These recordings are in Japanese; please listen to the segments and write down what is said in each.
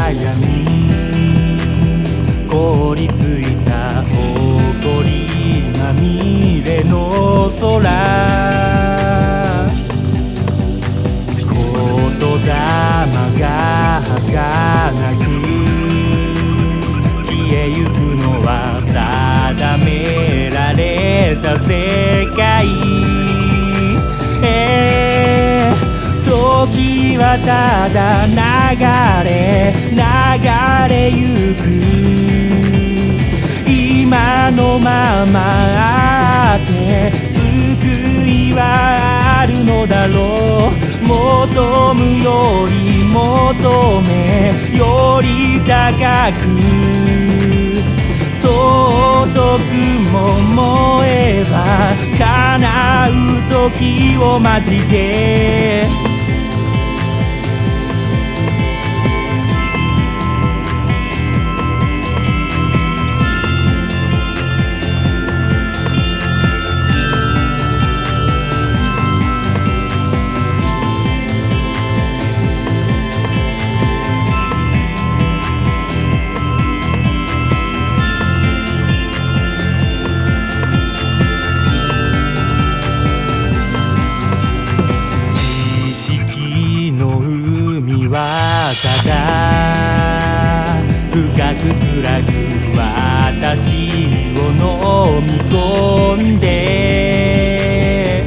闇凍りついた埃まみれの空、言霊が儚く消えゆくのは定められた世界。時はただ流れゆく、今のままあって救いはあるのだろう。求むより求めより高く、尊くも燃えば叶う時を待ちて。ただ深く暗く私を飲み込んで、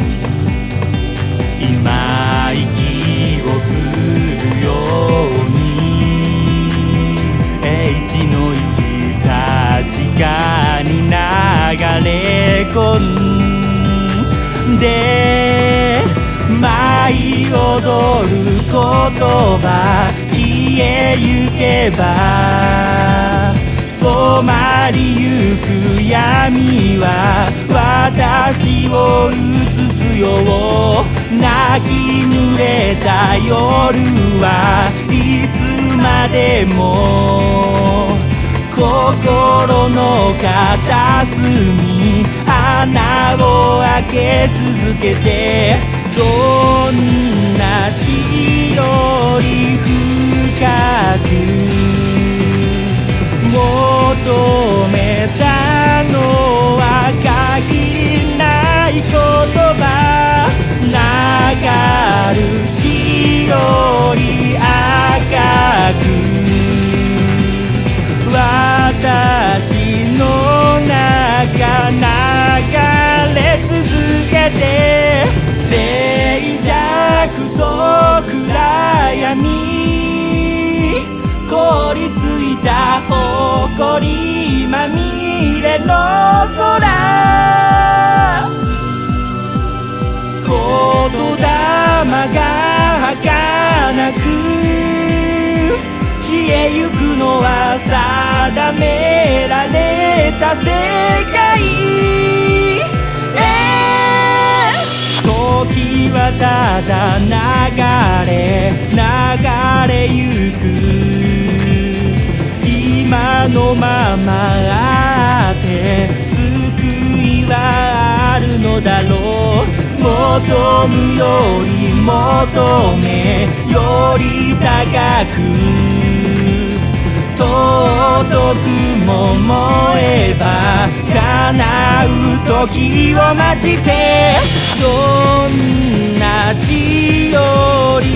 今息をするように英知の石確かに流れ込んで、舞い踊る言葉消えゆけば、染まりゆく闇は私を映すよ。泣き濡れた夜はいつまでも心の片隅穴を開け続けて、どんな地より深く求めたのは限りない言葉。流る血より赤く私の中流れ続けて、静寂と暗闇凍りついた埃まみれの空、言霊が儚く消えゆくのは定められた世界。時はただ流れゆく、今のままあって救いはあるのだろう。求むより求めより高く、尊くも燃えば叶う時を待ちて、どんな地より